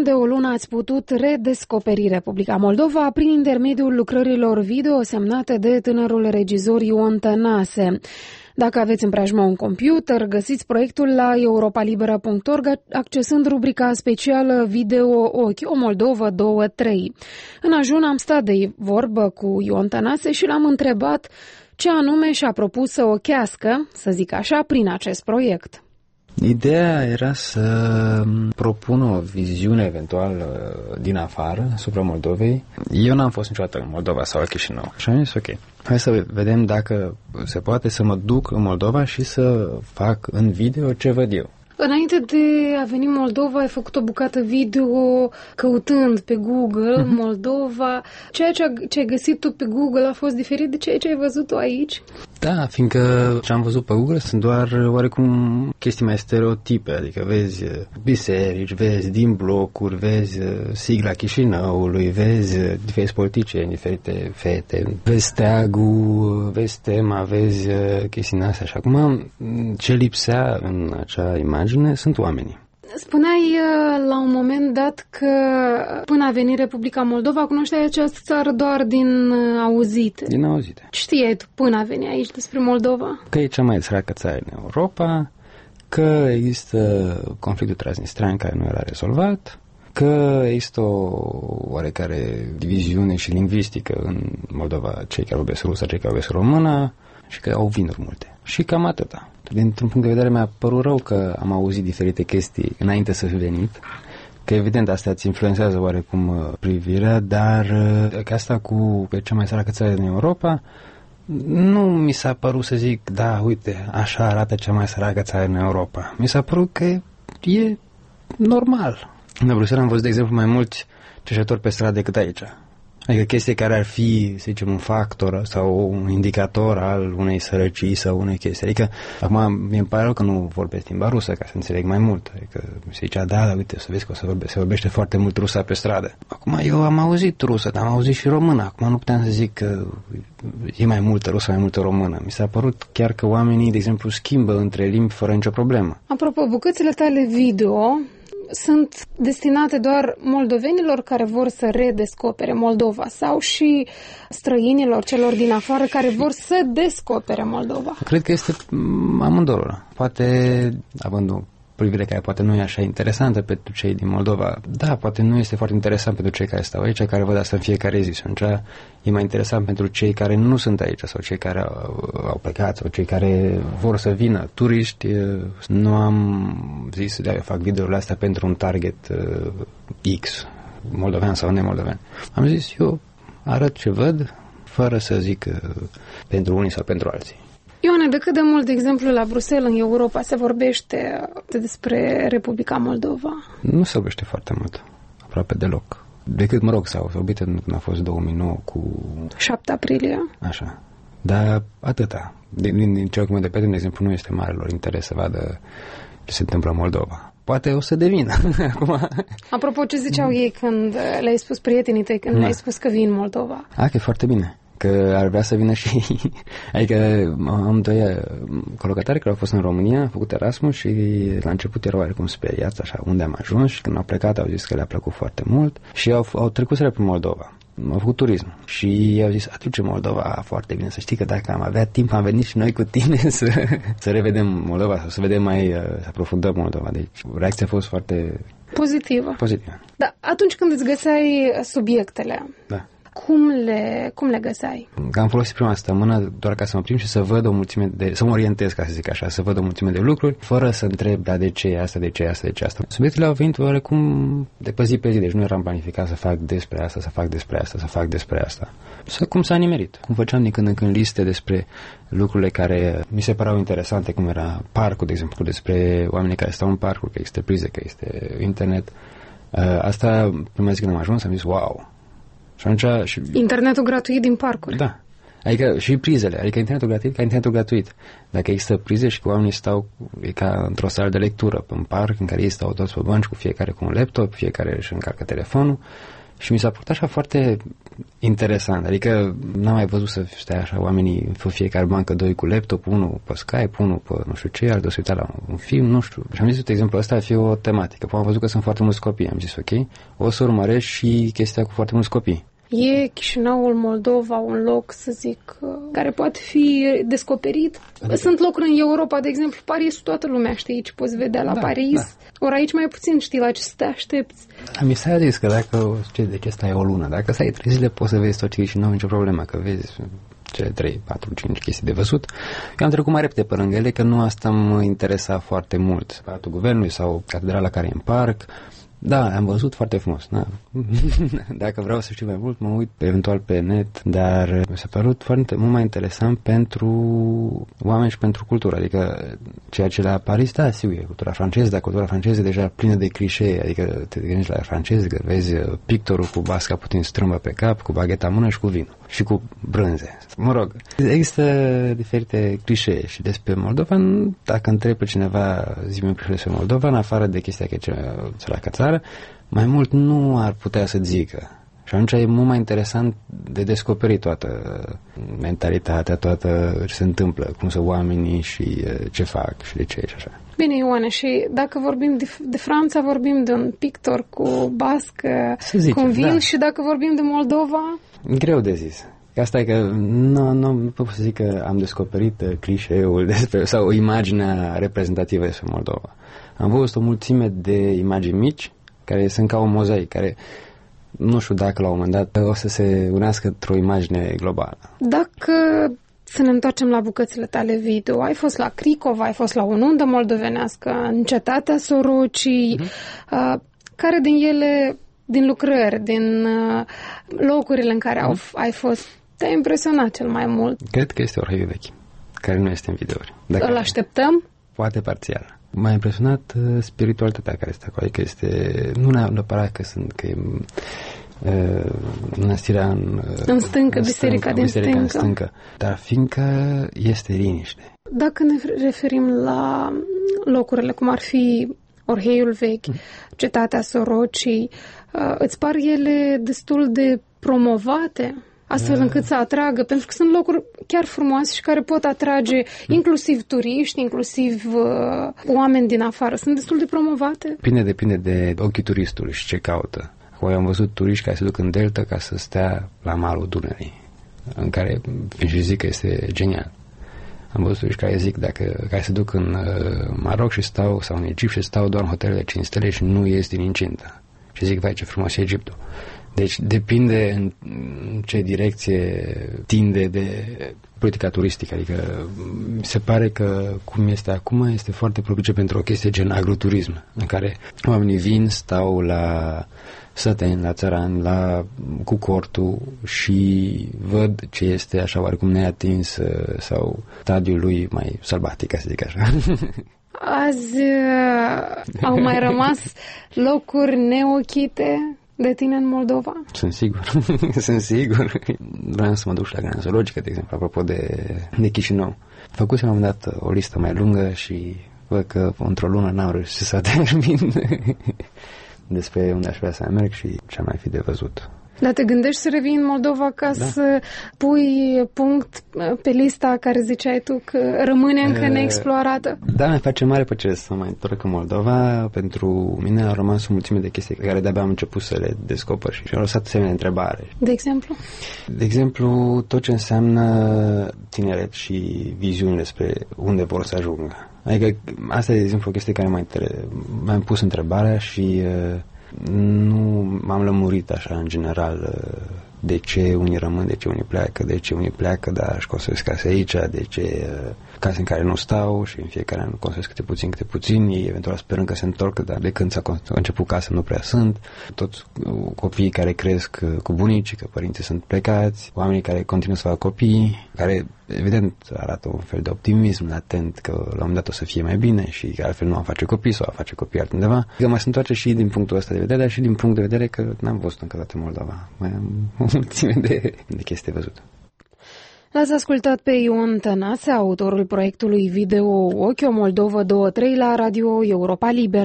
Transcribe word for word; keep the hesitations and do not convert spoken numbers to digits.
Timp de o lună ați putut redescoperi Republica Moldova prin intermediul lucrărilor video semnate de tânărul regizor Ion Tănase. Dacă aveți în preajmă un computer, găsiți proiectul la europalibera punct org accesând rubrica specială Video Ochi, o Moldovă două trei. În ajun am stat de vorbă cu Ion Tănase și l-am întrebat ce anume și-a propus să ochească, să zic așa, prin acest proiect. Ideea era să propun o viziune eventuală din afară asupra Moldovei. Eu n-am fost niciodată în Moldova sau la Chișinău. Și am zis, ok, hai să vedem dacă se poate să mă duc în Moldova și să fac în video ce văd eu. Înainte de a veni în Moldova, ai făcut o bucată video căutând pe Google mm-hmm. Moldova. Ceea ce, ce ai găsit tu pe Google a fost diferit de ceea ce ai văzut tu aici? Da, fiindcă ce am văzut pe Google sunt doar oarecum chestii mai stereotipe, adică vezi biserici, vezi din blocuri, vezi sigla Chișinăului, vezi diferiți politicieni, diferite fete, vezi steagul, vezi tema, vezi chestiile astea. Și acum ce lipsea în acea imagine sunt oamenii. Spuneai la un moment dat că până a venit Republica Moldova cunoșteai această țară doar din auzite. Din auzite. Ce știai tu până a venit aici despre Moldova? Că e cea mai săracă țară în Europa, că există conflictul transnistrean care nu era rezolvat, că există o oarecare diviziune și lingvistică în Moldova, cei care vorbesc rusă, cei care vorbesc română, și că au vinuri multe. Și cam atâta. Dintr-un punct de vedere mi-a părut rău că am auzit diferite chestii înainte să fi venit, că evident astea îți influențează oarecum privirea, dar că asta cu cea mai săracă țară din Europa nu mi s-a părut să zic, da, uite, așa arată cea mai săracă țară din Europa. Mi s-a părut că e normal. În Bruxelles am văzut, de exemplu, mai mulți cerșetori pe stradă decât aici. Adică chestii care ar fi, să zicem, un factor sau un indicator al unei sărăcii sau unei chestii. Adică, acum mi-e pare rău că nu vorbesc limba rusă, ca să înțeleg mai mult. Adică se zicea, da, da, uite, să vezi că o să vorbe, se vorbește foarte mult rusa pe stradă. Acum eu am auzit rusă, dar am auzit și română. Acum nu puteam să zic că e mai multă rusă, mai multă română. Mi s-a părut chiar că oamenii, de exemplu, schimbă între limbi fără nicio problemă. Apropo, bucățile tale video sunt destinate doar moldovenilor care vor să redescopere Moldova sau și străinilor, celor din afară, care vor să descopere Moldova? Cred că este amândouă. Poate, având o privire care poate nu e așa interesantă pentru cei din Moldova, da, poate nu este foarte interesant pentru cei care stau aici, care văd asta în fiecare zi. Și atunci e mai interesant pentru cei care nu sunt aici sau cei care au, au plecat sau cei care vor să vină, turiști. Nu am zis, da, eu fac videourile astea pentru un target uh, X, moldovean sau nemoldovean. Am zis, eu arăt ce văd, fără să zic uh, pentru unii sau pentru alții. Ione, de cât de mult, de exemplu, la Bruxelles, în Europa, se vorbește despre Republica Moldova? Nu se vorbește foarte mult, aproape deloc. Decât, mă rog, s-au vorbit când a fost două mii nouă cu... șapte aprilie. Așa. Dar atâta. Din, din, din ce de pe de exemplu, nu este mare lor interes să vadă ce se întâmplă în Moldova. Poate o să devină. Acum... Apropo, ce ziceau ei când le-ai spus prietenii tăi, când da. le-ai spus că vin în Moldova? A, că e foarte bine. Că ar vrea să vină și ei. Adică am doi colocatari care au fost în România, au făcut Erasmus și la început erau oarecum speriați, așa, unde am ajuns, și când au plecat au zis că le-a plăcut foarte mult și au, au trecut să prin Moldova. Au făcut turism și au zis, atunci Moldova foarte bine, să știi că dacă am avea timp am venit și noi cu tine să, să revedem Moldova sau să vedem mai, să aprofundăm Moldova. Deci reacția a fost foarte pozitivă. Pozitivă. Da, atunci când îți găseai subiectele, da. Cum le, cum le găseai? Am folosit prima săptămână doar ca să mă prim și să văd o mulțime de, să mă orientez, ca să zic așa, să văd o mulțime de lucruri, fără să întreb, da, de ce e asta, de ce e asta, de ce e asta. Subiectele au venit oarecum de pe zi pe zi, deci nu eram planificat să fac despre asta, să fac despre asta, să fac despre asta. Să, cum s-a nimerit. Cum făceam din când în când liste despre lucrurile care mi se păreau interesante, cum era parcul, de exemplu, despre oamenii care stau în parcuri, că este prize, că este internet. Asta, prima zi când am ajuns, am zis, wow. Și atunci, și... internetul gratuit din parcuri. Da. Adică și prizele. Adică internetul gratuit ca internetul gratuit. Dacă există prize și că oamenii stau, e ca într-o sală de lectură, în parc, în care ei stau toți pe bănci, cu fiecare cu un laptop, fiecare își încarcă telefonul Și mi s-a părut așa foarte interesant, adică n-am mai văzut să stai așa oamenii pe fiecare bancă, doi cu laptop, unul pe Skype, unul pe nu știu ce, altul se uita la un film, nu știu. Și am zis, de exemplu, ăsta ar fi o tematică. Am văzut că sunt foarte mulți copii, am zis, ok, o să urmăresc și chestia cu foarte mulți copii. E Chișinăul, Moldova, un loc, să zic, care poate fi descoperit? Adică... Sunt locuri în Europa, de exemplu, Paris, toată lumea știe ce poți vedea la da, Paris. Da. Ori aici mai puțin știi la ce să te aștepți. Mi s-a zis că dacă, ce, de ce stai o lună, dacă stai trei zile poți să vezi tot ce și nu au nicio problemă, că vezi cele trei, patru, cinci chestii de văzut. Eu am trecut mai repede pe lângă ele, că nu asta mă interesa foarte mult. Palatul Guvernului sau catedrala care e în parc. Da, am văzut foarte frumos. Da. Dacă vreau să știu mai mult, mă uit eventual pe net, dar mi s-a părut foarte mult mai interesant pentru oameni și pentru cultură. Adică ceea ce la Paris, da, sigur, e cultura franceză, dar cultura franceză e deja plină de clișee. Adică te gândești la francezi, că vezi pictorul cu basca puțin strâmbă pe cap, cu bagheta în mână și cu vinul. Și cu brânze. Mă rog, există diferite clișee și despre Moldova, dacă întreb pe cineva zi-mi un clișee despre Moldova, în afară de chestia că e la țară, mai mult nu ar putea să zică. Și atunci e mult mai interesant de descoperit toată mentalitatea, toată ce se întâmplă, cum sunt oamenii și ce fac și de ce și așa. Bine, Ioane, și dacă vorbim de, de Franța, vorbim de un pictor cu bască, zice, cu un vin, da. Și dacă vorbim de Moldova... Greu de zis. Asta e că nu, nu, nu pot să zic că am descoperit clișeul despre, sau imaginea reprezentativă despre Moldova. Am văzut o mulțime de imagini mici, care sunt ca un mozaic, care nu știu dacă la un moment dat o să se unească într-o imagine globală. Dacă să ne întoarcem la bucățile tale video, ai fost la Cricova, ai fost la o nuntă moldovenească, în cetatea Sorocii, mm-hmm. uh, care din ele, din lucrări, din uh, locurile în care mm-hmm. au, ai fost, te-a impresionat cel mai mult? Cred că este Orheiul vechi, care nu este în videouri. Dacă îl așteptăm? Poate parțial. M-a impresionat uh, spiritualitatea care este acolo, adică este, nu neapărat că sunt, că e uh, mănăstirea în, uh, în stâncă, în biserica stâncă, din biserica stâncă. În stâncă, dar fiindcă este liniște. Dacă ne referim la locurile cum ar fi Orheiul vechi, mm. cetatea Sorocii, uh, îți par ele destul de promovate? Astfel încât să atragă, pentru că sunt locuri chiar frumoase și care pot atrage inclusiv turiști, inclusiv uh, oameni din afară. Sunt destul de promovate? Depinde, depinde de ochii turistului și ce caută. Acum am văzut turiști care se duc în Delta ca să stea la malul Dunării, în care și zic că este genial. Am văzut turiști care zic dacă, care se duc în uh, Maroc și stau, sau în Egipt și stau doar în hotelele cinci stele și nu ies din incintă. Și zic, vai, ce frumos e Egiptul. Deci depinde în ce direcție tinde de politica turistică. Adică se pare că cum este acum este foarte propice pentru o chestie gen agroturism, în care oamenii vin, stau la săteni, la țărani, la cu cortul și văd ce este așa oarecum neatins sau stadiul lui mai sălbatic, ca să zic așa. Azi uh, au mai rămas locuri neochite de tine în Moldova? Sunt sigur, sunt sigur. Vreau să mă duc și la Granja Zoologică, de exemplu, apropo de, de Chișinău. Făcusem la un moment dat o listă mai lungă și văd că într-o lună n-am reușit să termin despre unde aș vrea să merg și ce mai fi de văzut. Dar te gândești să revii în Moldova ca da. să pui punct pe lista care ziceai tu că rămâne încă uh, neexplorată? Da, mi face mare plăcere să mai întorc în Moldova. Pentru mine a rămas o mulțime de chestii care de-abia am început să le descoper și au lăsat semne de întrebare. De exemplu? De exemplu, tot ce înseamnă tineret și viziuni despre unde vor să ajungă. Adică asta e, de exemplu, o chestie care m-a, inter... m-am pus întrebarea și uh, nu m-am lămurit așa în general de ce unii rămân, de ce unii pleacă, de ce unii pleacă, dar își construiesc case aici, de ce case în care nu stau și în fiecare an construiesc câte puțin, câte puțin, ei eventual sperând că se întorc, dar de când s-a început casa nu prea sunt. Toți copiii care cresc cu bunicii, că părinții sunt plecați, oamenii care continuă să facă copii, care evident arată un fel de optimism latent că la un moment dat o să fie mai bine și că altfel nu am face copii sau a face copii altundeva. Că mai se întoarce și din punctul ăsta de vedere, dar și din punct de vedere că n-am văzut încă dată Moldova. Mai am o mulțime de, de chestii văzute. L-ați ascultat pe Ion Tănase, autorul proiectului video Ochi, o Moldova două trei la Radio Europa Liberă.